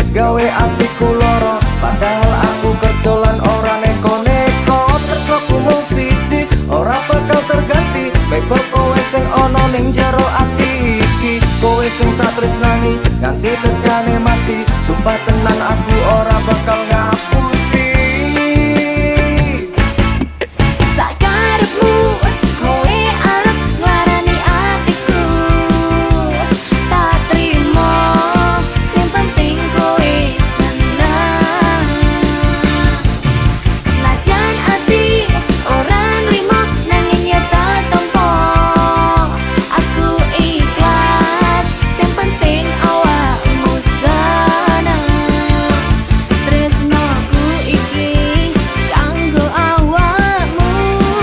gawe atiku loro. Padahal aku kerja lan ora neko-neko. Tresnoku mung siji, ora bakal terganti. Bekor kowe sing ana ning jero ati iki. Kowe sing tak tresnani nganti tekane mati. Sumpah tenan aku ora bakal ngapusi. Sakarepmu kowe arep nglarani atiku, tak trimo. Sing penting kowe seneng. Senajan ati ora nrimo nanging ya tak tampa. Aku ikhlas, sing penting awakmu seneng. Tresnoku iki kanggo awakmu,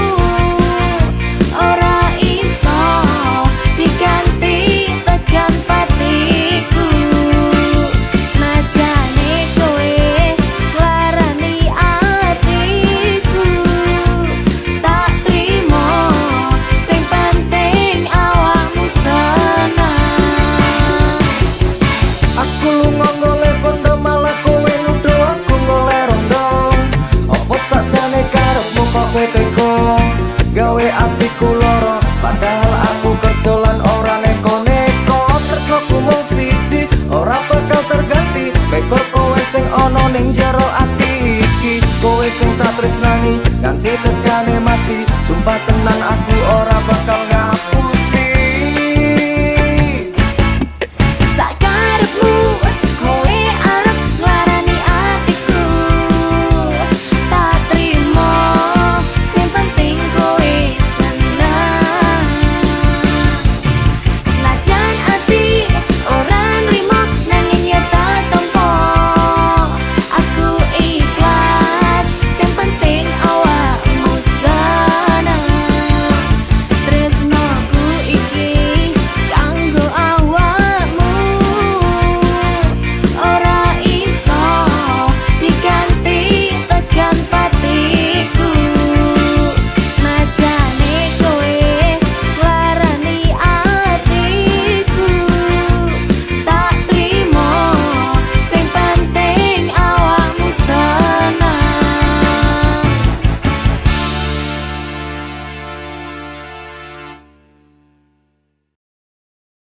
ora iso diganti tekan patiku. Senajane kowe nglarani atiku, tak trimo. Sing penting awakmu seneng. Aku lunga golek bondo malah kowe nuduh aku golek rondo. Apa sakjane karepmu kok kowe teko gawe atiku loro. Padahal aku kerja lan ora neko-neko. Tresnoku mung siji, ora bakal terganti. Bekor kowe sing ana ning jero ati iki. Kowe sing tak tresnani nganti tekane mati. Sumpah tenan aku ora bakal